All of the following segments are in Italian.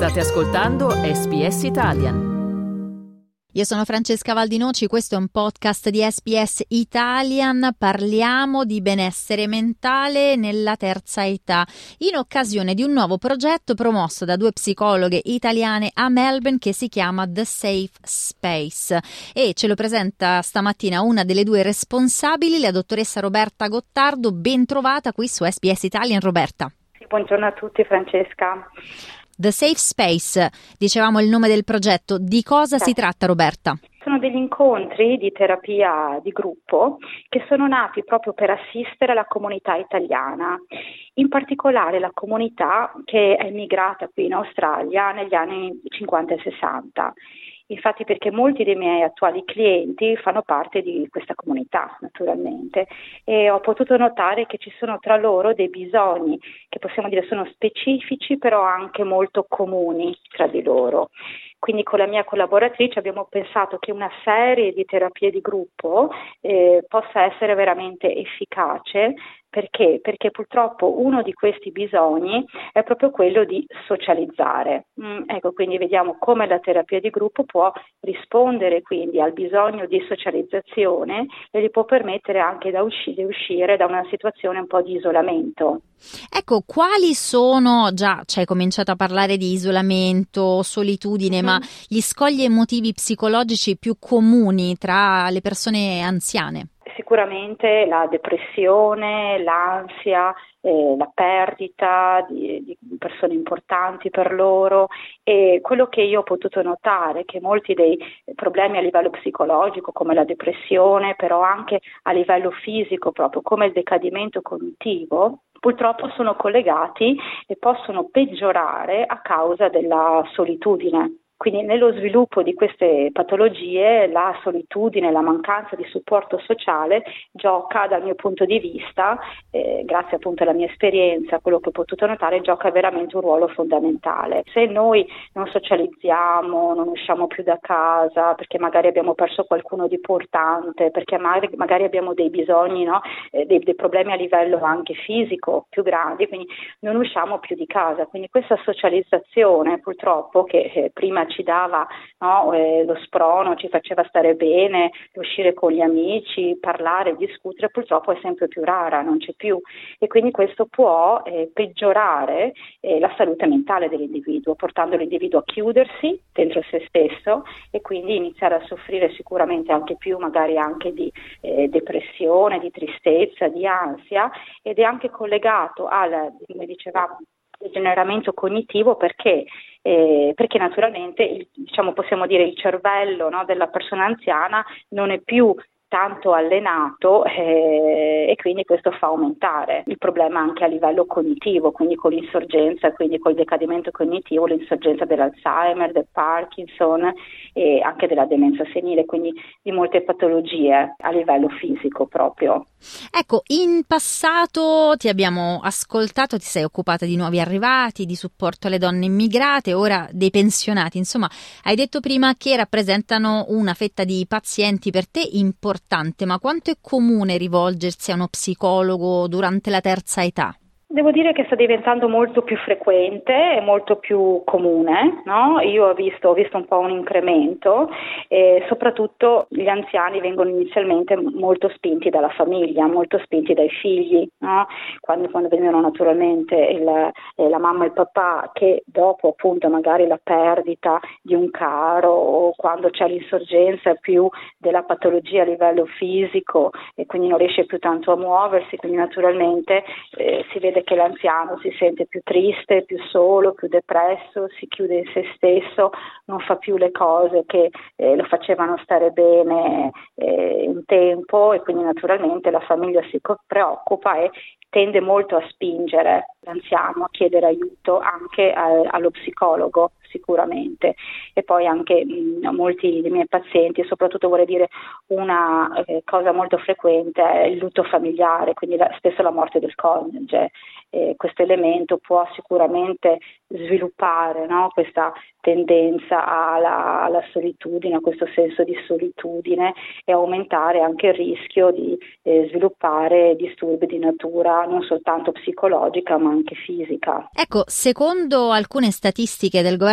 State ascoltando SBS Italian. Io sono Francesca Valdinoci, questo è un podcast di SBS Italian. Parliamo di benessere mentale nella terza età, in occasione di un nuovo progetto promosso da 2 psicologhe italiane a Melbourne che si chiama The Safe Space, e ce lo presenta stamattina una delle 2 responsabili, la dottoressa Roberta Gottardo. Ben trovata qui su SBS Italian, Roberta. Buongiorno a tutti, Francesca. The Safe Space, dicevamo il nome del progetto. Di cosa si tratta, Roberta? Sono degli incontri di terapia di gruppo che sono nati proprio per assistere la comunità italiana, in particolare la comunità che è immigrata qui in Australia negli anni 50 e 60. Infatti, perché molti dei miei attuali clienti fanno parte di questa comunità, naturalmente, e ho potuto notare che ci sono tra loro dei bisogni che possiamo dire sono specifici, però anche molto comuni tra di loro. Quindi con la mia collaboratrice abbiamo pensato che una serie di terapie di gruppo possa essere veramente efficace. Perché? Perché purtroppo uno di questi bisogni è proprio quello di socializzare. Ecco, quindi vediamo come la terapia di gruppo può rispondere quindi al bisogno di socializzazione e gli può permettere anche di uscire da una situazione un po' di isolamento. Ecco, quali sono, già ci hai cominciato a parlare di isolamento, solitudine, ma gli scogli emotivi psicologici più comuni tra le persone anziane? Sicuramente la depressione, l'ansia, la perdita di persone importanti per loro, e quello che io ho potuto notare è che molti dei problemi a livello psicologico come la depressione, però anche a livello fisico proprio come il decadimento cognitivo, purtroppo sono collegati e possono peggiorare a causa della solitudine. Quindi nello sviluppo di queste patologie la solitudine, la mancanza di supporto sociale gioca, dal mio punto di vista, grazie appunto alla mia esperienza, quello che ho potuto notare, gioca veramente un ruolo fondamentale. Se noi non socializziamo, non usciamo più da casa, perché magari abbiamo perso qualcuno di importante, perché magari abbiamo dei bisogni, no? dei problemi a livello anche fisico più grandi, quindi non usciamo più di casa. Quindi questa socializzazione purtroppo che prima ci dava lo sprono, ci faceva stare bene, uscire con gli amici, parlare, discutere, purtroppo è sempre più rara, non c'è più, e quindi questo può peggiorare la salute mentale dell'individuo, portando l'individuo a chiudersi dentro se stesso e quindi iniziare a soffrire sicuramente anche più, magari anche di depressione, di tristezza, di ansia, ed è anche collegato al, come dicevamo, degeneramento cognitivo perché naturalmente possiamo dire il cervello, no, della persona anziana non è più tanto allenato e quindi questo fa aumentare il problema anche a livello cognitivo, quindi con l'insorgenza, quindi col decadimento cognitivo, l'insorgenza dell'Alzheimer, del Parkinson e anche della demenza senile, quindi di molte patologie a livello fisico proprio. Ecco, in passato ti abbiamo ascoltato, ti sei occupata di nuovi arrivati, di supporto alle donne immigrate, ora dei pensionati, insomma hai detto prima che rappresentano una fetta di pazienti per te importante, ma quanto è comune rivolgersi a uno psicologo durante la terza età? Devo dire che sta diventando molto più frequente e molto più comune, no? Io ho visto un po' un incremento e soprattutto gli anziani vengono inizialmente molto spinti dalla famiglia, molto spinti dai figli, no? Quando vengono naturalmente la mamma e il papà, che dopo appunto magari la perdita di un caro o quando c'è l'insorgenza più della patologia a livello fisico e quindi non riesce più tanto a muoversi, quindi naturalmente si vede che l'anziano si sente più triste, più solo, più depresso, si chiude in se stesso, non fa più le cose che lo facevano stare bene un tempo, e quindi naturalmente la famiglia si preoccupa e tende molto a spingere l'anziano a chiedere aiuto anche allo psicologo sicuramente. E poi anche molti dei miei pazienti, soprattutto vorrei dire una cosa molto frequente è il lutto familiare, quindi spesso la morte del coniuge. Questo elemento può sicuramente sviluppare, no, questa tendenza alla solitudine, a questo senso di solitudine, e aumentare anche il rischio di sviluppare disturbi di natura non soltanto psicologica ma anche fisica. Ecco, secondo alcune statistiche del governo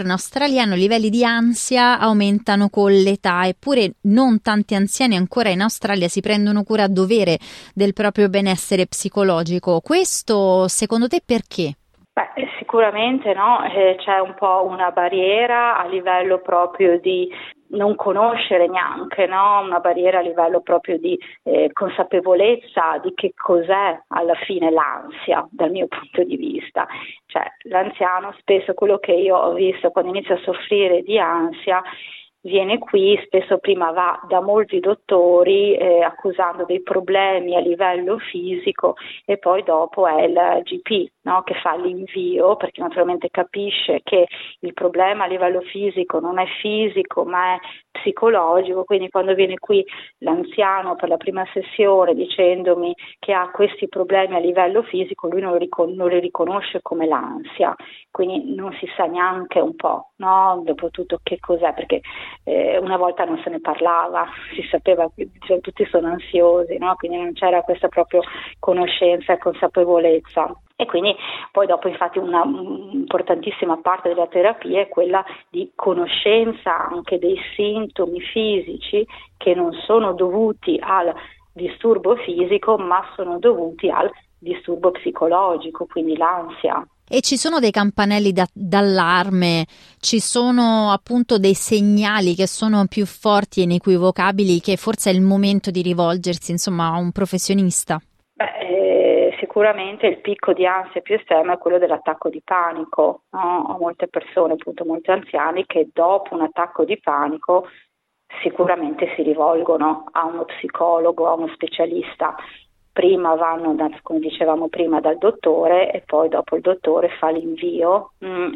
governo australiano i livelli di ansia aumentano con l'età, eppure non tanti anziani ancora in Australia si prendono cura a dovere del proprio benessere psicologico. Questo secondo te perché? Beh, sicuramente no, c'è un po' una barriera a livello proprio di non conoscere neanche, no? Una barriera a livello proprio di consapevolezza di che cos'è alla fine l'ansia, dal mio punto di vista. Cioè, l'anziano spesso, quello che io ho visto quando inizia a soffrire di ansia, viene qui, spesso prima va da molti dottori accusando dei problemi a livello fisico e poi dopo è il GP, no, che fa l'invio, perché naturalmente capisce che il problema a livello fisico non è fisico ma è psicologico, quindi quando viene qui l'anziano per la prima sessione dicendomi che ha questi problemi a livello fisico, lui non li riconosce come l'ansia, quindi non si sa neanche un po', no, dopo tutto che cos'è, perché una volta non se ne parlava, si sapeva che tutti sono ansiosi, no? Quindi non c'era questa proprio conoscenza e consapevolezza. E quindi poi dopo infatti una importantissima parte della terapia è quella di conoscenza anche dei sintomi fisici che non sono dovuti al disturbo fisico ma sono dovuti al disturbo psicologico, quindi l'ansia. E ci sono dei campanelli d'allarme, ci sono appunto dei segnali che sono più forti e inequivocabili che forse è il momento di rivolgersi insomma a un professionista? Sicuramente il picco di ansia più estremo è quello dell'attacco di panico, no? Ho molte persone, appunto molti anziani, che dopo un attacco di panico sicuramente si rivolgono a uno psicologo, a uno specialista. Prima vanno, come dicevamo prima, dal dottore e poi dopo il dottore fa l'invio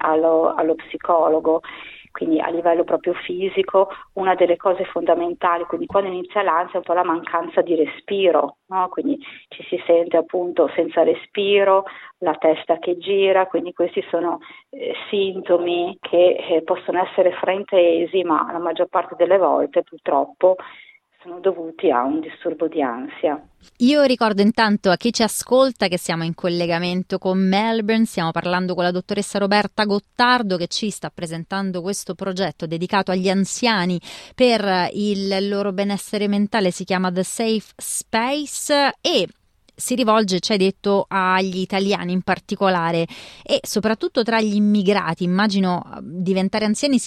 allo psicologo. Quindi a livello proprio fisico una delle cose fondamentali, quindi quando inizia l'ansia è un po' la mancanza di respiro, no? Quindi ci si sente appunto senza respiro, la testa che gira, quindi questi sono sintomi che possono essere fraintesi, ma la maggior parte delle volte purtroppo sono dovuti a un disturbo di ansia. Io ricordo intanto a chi ci ascolta che siamo in collegamento con Melbourne, stiamo parlando con la dottoressa Roberta Gottardo che ci sta presentando questo progetto dedicato agli anziani per il loro benessere mentale, si chiama The Safe Space e si rivolge, ci hai detto, agli italiani in particolare e soprattutto tra gli immigrati. Immagino diventare anziani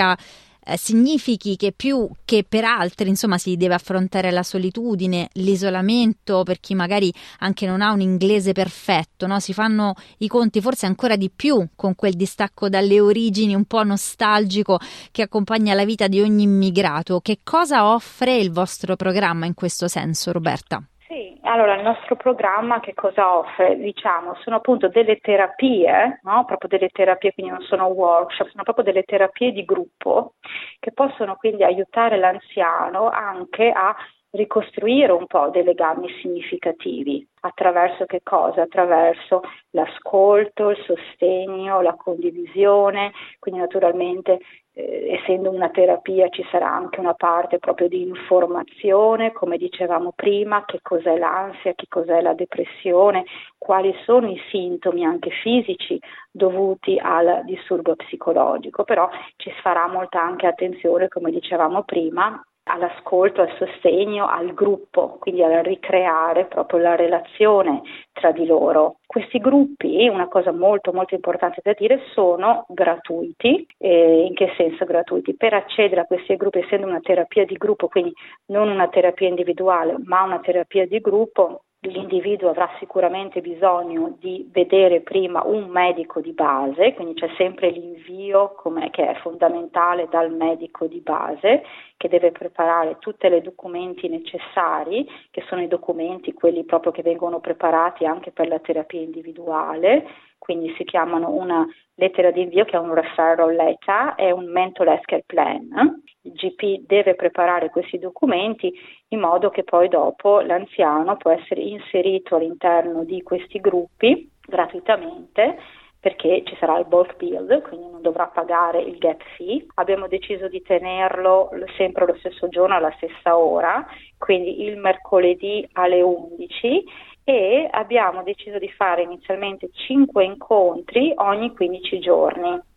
significhi che più che per altri insomma si deve affrontare la solitudine, l'isolamento, per chi magari anche non ha un inglese perfetto, no? Si fanno i conti forse ancora di più con quel distacco dalle origini un po' nostalgico che accompagna la vita di ogni immigrato. Che cosa offre il vostro programma in questo senso, Roberta? Allora, il nostro programma che cosa offre? Diciamo, sono appunto delle terapie, no? Proprio delle terapie, quindi non sono workshop, sono proprio delle terapie di gruppo che possono quindi aiutare l'anziano anche a ricostruire un po' dei legami significativi. Attraverso che cosa? Attraverso l'ascolto, il sostegno, la condivisione, quindi naturalmente essendo una terapia ci sarà anche una parte proprio di informazione, come dicevamo prima, che cos'è l'ansia, che cos'è la depressione, quali sono i sintomi anche fisici dovuti al disturbo psicologico, però ci farà molta anche attenzione, come dicevamo prima, all'ascolto, al sostegno, al gruppo, quindi a ricreare proprio la relazione tra di loro. Questi gruppi, una cosa molto molto importante da dire, sono gratuiti. In che senso gratuiti? Per accedere a questi gruppi, essendo una terapia di gruppo, quindi non una terapia individuale, ma una terapia di gruppo, l'individuo avrà sicuramente bisogno di vedere prima un medico di base, quindi c'è sempre l'invio che è fondamentale dal medico di base, che deve preparare tutti i documenti necessari, che sono i documenti quelli proprio che vengono preparati anche per la terapia individuale, quindi si chiamano una lettera di invio che è un referral letter e un mental health care plan. Il GP deve preparare questi documenti in modo che poi dopo l'anziano può essere inserito all'interno di questi gruppi gratuitamente, perché ci sarà il bulk bill, quindi non dovrà pagare il gap fee. Abbiamo deciso di tenerlo sempre lo stesso giorno alla stessa ora, quindi il mercoledì alle 11, e abbiamo deciso di fare inizialmente 5 incontri ogni 15 giorni.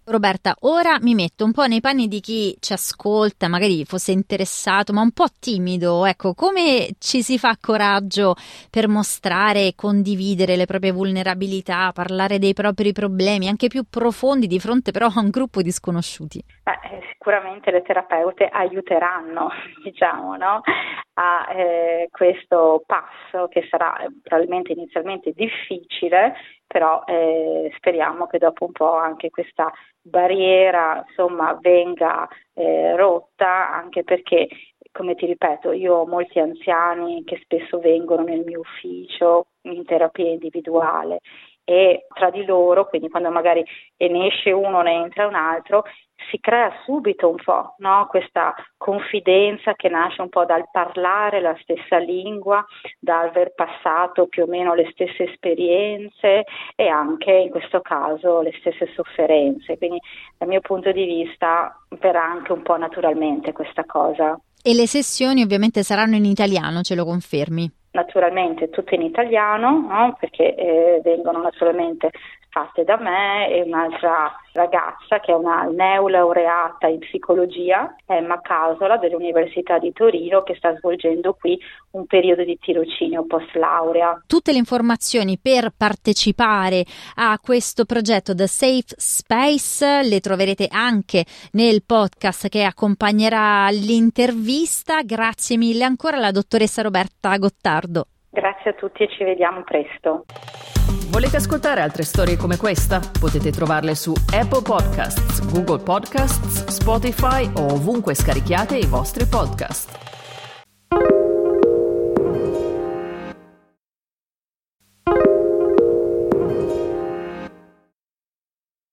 Roberta, ora mi metto un po' nei panni di chi ci ascolta, magari fosse interessato, ma un po' timido. Ecco, come ci si fa coraggio per mostrare e condividere le proprie vulnerabilità, parlare dei propri problemi, anche più profondi, di fronte però a un gruppo di sconosciuti? Sicuramente le terapeute aiuteranno, diciamo, no? A questo passo che sarà probabilmente inizialmente difficile, però speriamo che dopo un po' anche questa barriera insomma venga rotta, anche perché, come ti ripeto, io ho molti anziani che spesso vengono nel mio ufficio in terapia individuale e tra di loro, quindi quando magari ne esce uno, ne entra un altro, si crea subito un po', no? Questa confidenza che nasce un po' dal parlare la stessa lingua, da aver passato più o meno le stesse esperienze e anche in questo caso le stesse sofferenze. Quindi dal mio punto di vista verrà anche un po' naturalmente questa cosa. E le sessioni ovviamente saranno in italiano, ce lo confermi? Naturalmente tutto in italiano, no? Perché vengono naturalmente fatte da me e un'altra ragazza che è una neolaureata in psicologia, Emma Casola dell'Università di Torino, che sta svolgendo qui un periodo di tirocinio post laurea. Tutte le informazioni per partecipare a questo progetto The Safe Space le troverete anche nel podcast che accompagnerà l'intervista. Grazie mille ancora alla dottoressa Roberta Gottardo. Grazie a tutti e ci vediamo presto. Volete ascoltare altre storie come questa? Potete trovarle su Apple Podcasts, Google Podcasts, Spotify o ovunque scarichiate i vostri podcast.